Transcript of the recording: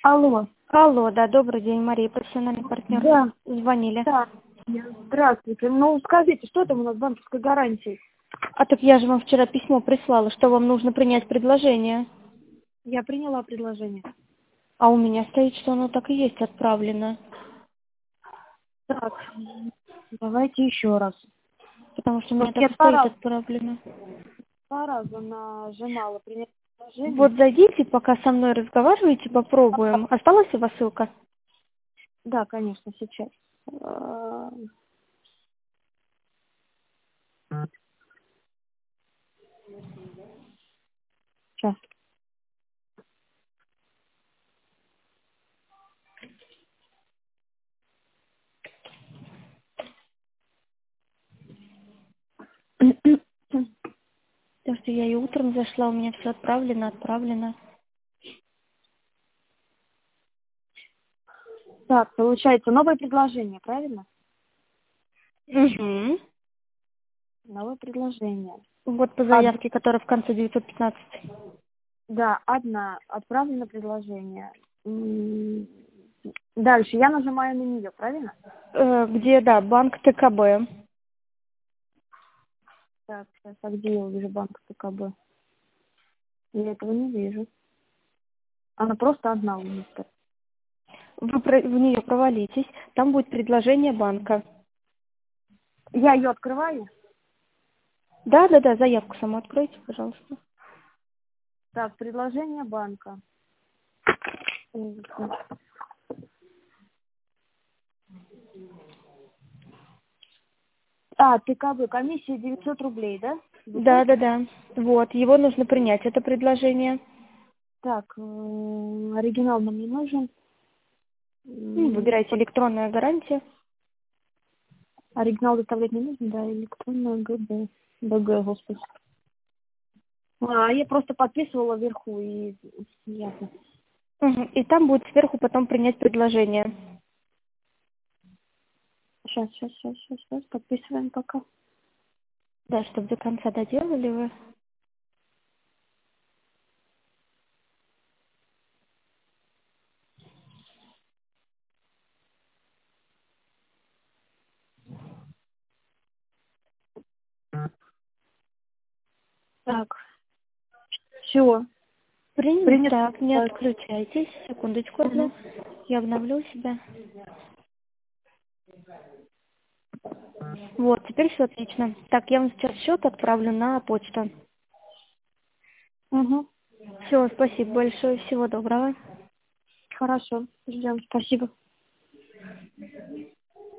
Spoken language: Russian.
Алло. Алло, да, добрый день, Мария, профессиональный партнер. Да, Звонили. да. Здравствуйте. Ну, скажите, что там у нас с банковской гарантией? А так я же вам вчера письмо прислала, что вам нужно принять предложение. Я приняла предложение. А у меня стоит, что оно так и есть отправлено. Так, давайте еще раз. Потому что у меня Просто так я и стоит отправлено. два раза нажимала принять предложение. Вот зайдите, пока со мной разговариваете, попробуем. Осталась у вас ссылка? Да, конечно, сейчас. Сейчас. Потому что я и утром зашла, у меня все отправлено. Так, получается, новое предложение, правильно? Угу. Новое предложение. Вот по заявке, которая в конце 915. Да, одна. Отправлено предложение. Дальше я нажимаю на нее, правильно? Где, да, банк ТКБ. Так, сейчас, а где я увижу банк ТКБ? Я этого не вижу. Она просто одна у меня стоит. Вы в нее провалитесь, там будет предложение банка. Я ее открываю. Да, заявку саму откройте, пожалуйста. Так, предложение банка. А, ТКБ, комиссия 900 рублей, да? Да. Выходит? Вот, его нужно принять, это предложение. Так, оригинал нам не нужен. Выбирайте электронная гарантия. Оригинал доставлять не нужно, да, электронная ГБ. БГ, господи. Я просто подписывала вверху и ясно. Мгм. И там будет сверху потом принять предложение. Сейчас, подписываем пока. Да, чтобы до конца доделали вы. Так, все. Принято. Принято. Так, не отключайтесь. Секундочку одну. Мгм. Я обновлю себя. Вот, теперь все отлично. Так, я вам сейчас счет отправлю на почту. Угу. Все, спасибо большое. Всего доброго. Хорошо, ждем. Спасибо.